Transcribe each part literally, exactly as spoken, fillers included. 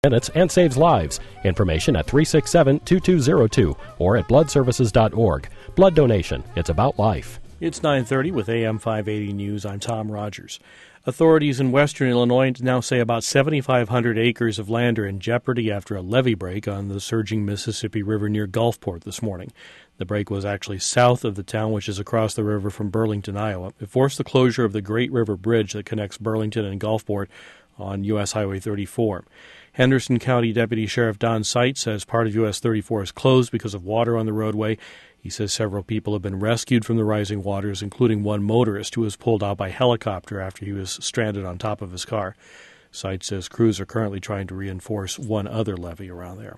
minutes and saves lives. Information at three six seven, two two zero two or at blood services dot org. Blood donation. It's about life. It's nine thirty with A M five eighty News. I'm Tom Rogers. Authorities in western Illinois now say about seventy-five hundred acres of land are in jeopardy after a levee break on the surging Mississippi River near Gulfport this morning. The break was actually south of the town, which is across the river from Burlington, Iowa. It forced the closure of the Great River Bridge that connects Burlington and Gulfport on U S Highway thirty-four. Henderson County Deputy Sheriff Don Seitz says part of U S thirty-four is closed because of water on the roadway. He says several people have been rescued from the rising waters, including one motorist who was pulled out by helicopter after he was stranded on top of his car. Seitz says crews are currently trying to reinforce one other levee around there.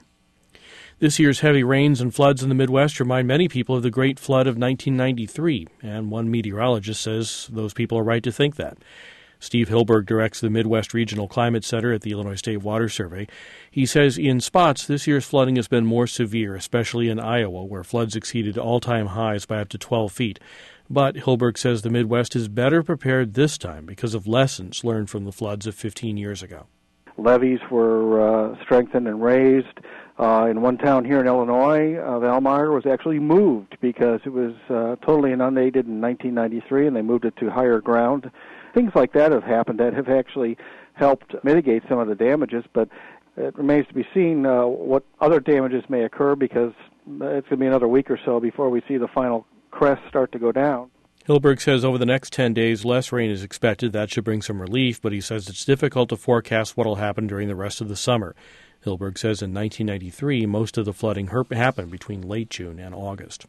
This year's heavy rains and floods in the Midwest remind many people of the Great Flood of nineteen ninety-three, and one meteorologist says those people are right to think that. Steve Hilberg directs the Midwest Regional Climate Center at the Illinois State Water Survey. He says in spots, this year's flooding has been more severe, especially in Iowa, where floods exceeded all-time highs by up to twelve feet. But Hilberg says the Midwest is better prepared this time because of lessons learned from the floods of fifteen years ago. Levees were uh, strengthened and raised. Uh, in one town here in Illinois, uh, Valmeyer was actually moved because it was uh, totally inundated in nineteen ninety-three, and they moved it to higher ground. Things like that have happened that have actually helped mitigate some of the damages, but it remains to be seen uh, what other damages may occur because it's going to be another week or so before we see the final crest start to go down. Hilberg says over the next ten days, less rain is expected. That should bring some relief, but he says it's difficult to forecast what will happen during the rest of the summer. Hilberg says in nineteen ninety-three, most of the flooding happened between late June and August.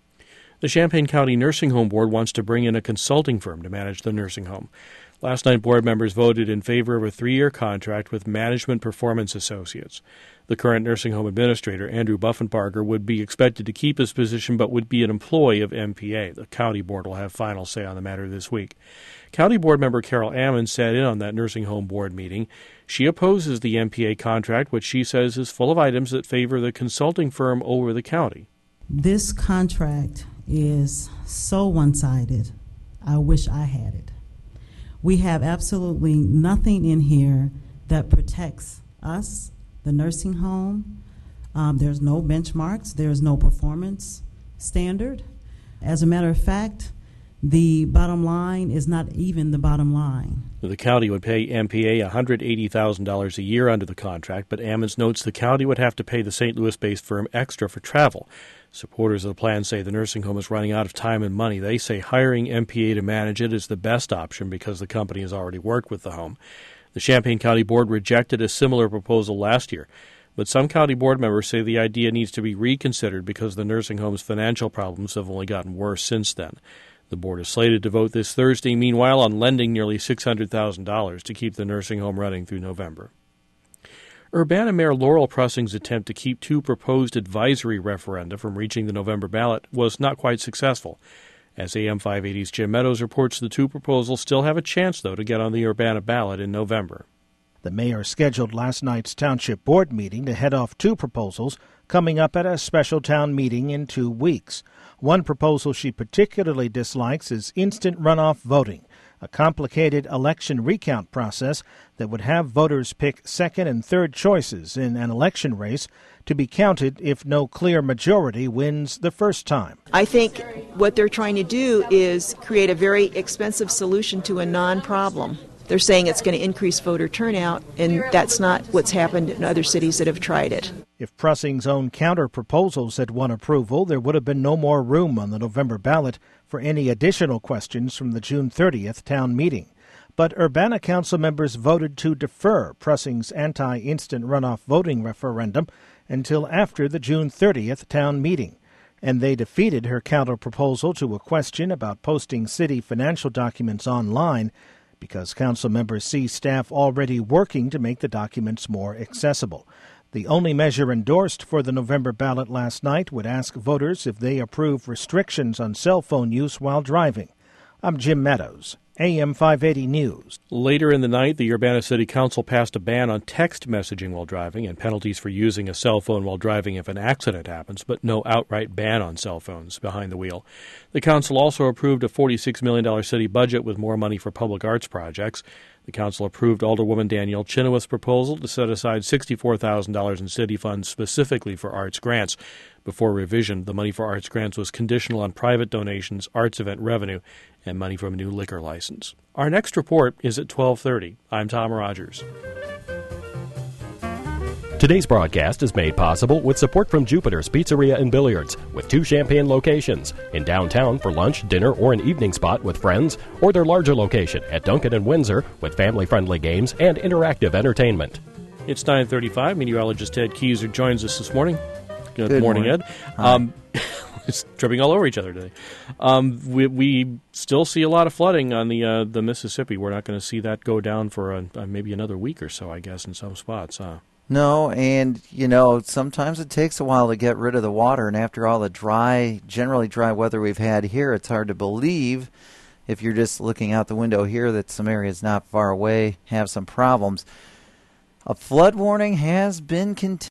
The Champaign County Nursing Home Board wants to bring in a consulting firm to manage the nursing home. Last night, board members voted in favor of a three-year contract with Management Performance Associates. The current nursing home administrator, Andrew Buffenbarger, would be expected to keep his position but would be an employee of M P A. The county board will have final say on the matter this week. County board member Carol Ammon sat in on that nursing home board meeting. She opposes the M P A contract, which she says is full of items that favor the consulting firm over the county. This contract is so one-sided. I wish I had it. We have absolutely nothing in here that protects us, the nursing home. Um, there's no benchmarks. There's no performance standard. As a matter of fact, the bottom line is not even the bottom line. The county would pay M P A one hundred eighty thousand dollars a year under the contract, but Ammons notes the county would have to pay the Saint Louis-based firm extra for travel. Supporters of the plan say the nursing home is running out of time and money. They say hiring M P A to manage it is the best option because the company has already worked with the home. The Champaign County Board rejected a similar proposal last year, but some county board members say the idea needs to be reconsidered because the nursing home's financial problems have only gotten worse since then. The board is slated to vote this Thursday, meanwhile, on lending nearly six hundred thousand dollars to keep the nursing home running through November. Urbana Mayor Laurel Prussing's attempt to keep two proposed advisory referenda from reaching the November ballot was not quite successful. As A M five eighty's Jim Meadows reports, the two proposals still have a chance, though, to get on the Urbana ballot in November. The mayor scheduled last night's township board meeting to head off two proposals coming up at a special town meeting in two weeks. One proposal she particularly dislikes is instant runoff voting, a complicated election recount process that would have voters pick second and third choices in an election race to be counted if no clear majority wins the first time. I think what they're trying to do is create a very expensive solution to a non-problem. They're saying it's going to increase voter turnout, and that's not what's happened in other cities that have tried it. If Prussing's own counter-proposals had won approval, there would have been no more room on the November ballot for any additional questions from the June thirtieth town meeting. But Urbana council members voted to defer Prussing's anti-instant runoff voting referendum until after the June thirtieth town meeting. And they defeated her counter-proposal to a question about posting city financial documents online because council members see staff already working to make the documents more accessible. The only measure endorsed for the November ballot last night would ask voters if they approve restrictions on cell phone use while driving. I'm Jim Meadows. A M five eighty News. Later in the night, the Urbana City Council passed a ban on text messaging while driving and penalties for using a cell phone while driving if an accident happens, but no outright ban on cell phones behind the wheel. The council also approved a forty-six million dollars city budget with more money for public arts projects. The council approved Alderwoman Danielle Chenoweth's proposal to set aside sixty-four thousand dollars in city funds specifically for arts grants. Before revision, the money for arts grants was conditional on private donations, arts event revenue, and money from a new liquor license. Our next report is at twelve thirty. I'm Tom Rogers. Today's broadcast is made possible with support from Jupiter's Pizzeria and Billiards, with two Champaign locations, in downtown for lunch, dinner, or an evening spot with friends, or their larger location at Duncan and Windsor with family-friendly games and interactive entertainment. It's nine thirty-five. Meteorologist Ed Keyser joins us this morning. Good, Good morning, morning, Ed. Um, just tripping all over each other today. Um, we, we still see a lot of flooding on the uh, the Mississippi. We're not going to see that go down for a, uh, maybe another week or so, I guess, in some spots. Huh? No, and, you know, sometimes it takes a while to get rid of the water, and after all the dry, generally dry weather we've had here, it's hard to believe, if you're just looking out the window here, that some areas not far away have some problems. A flood warning has been continued.